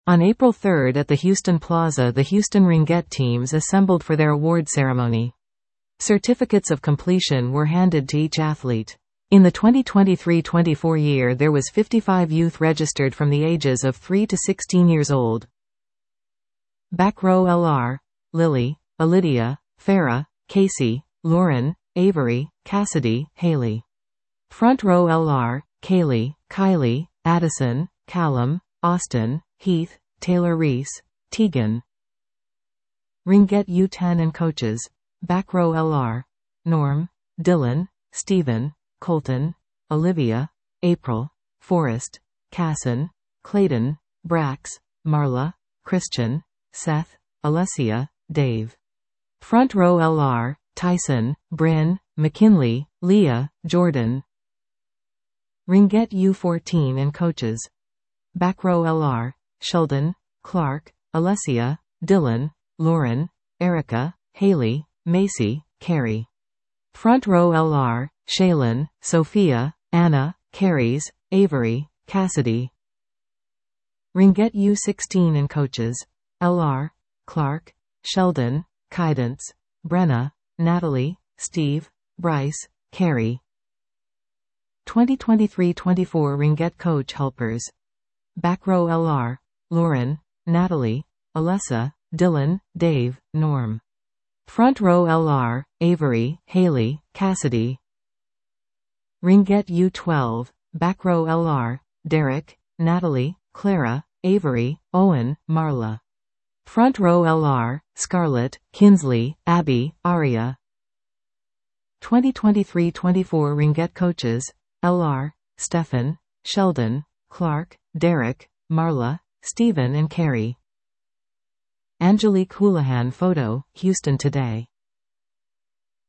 On April 3 at the Houston Plaza, the Houston Ringette teams assembled for their award ceremony. Certificates of completion were handed to each athlete. In the 2023-24 year, there was 55 youth registered from the ages of 3 to 16 years old. Back row LR: Lily, Lydia, Farah, Casey, Lauren, Avery, Cassidy, Haley. Front row LR: Kaylee, Kylie, Addison, Callum, Austin, Heath, Taylor Reese, Tegan. Ringette U10 and coaches. Back row LR: Norm, Dylan, Stephen, Colton, Olivia, April, Forrest, Casson, Clayton, Brax, Marla, Christian, Seth, Alessia, Dave. Front row LR: Tyson, Bryn, McKinley, Leah, Jordan. Ringette U14 and coaches. Back row LR: Sheldon, Clark, Alessia, Dylan, Lauren, Erica, Haley, Macy, Carrie. Front row LR: Shaylin, Sophia, Anna, Carries, Avery, Cassidy. Ringette U16 and coaches. LR: Clark, Sheldon, Kydance, Brenna, Natalie, Steve, Bryce, Carrie. 2023-24 Ringette coach helpers. Back row LR: Lauren, Natalie, Alessa, Dylan, Dave, Norm. Front row LR: Avery, Haley, Cassidy. Ringette U12. Back row LR: Derek, Natalie, Clara, Avery, Owen, Marla. Front row LR: Scarlett, Kinsley, Abby, Aria. 2023-24 Ringette coaches. LR: Stefan, Sheldon, Clark, Derek, Marla, Stephen and Carrie. Angelique Houlihan photo, Houston Today.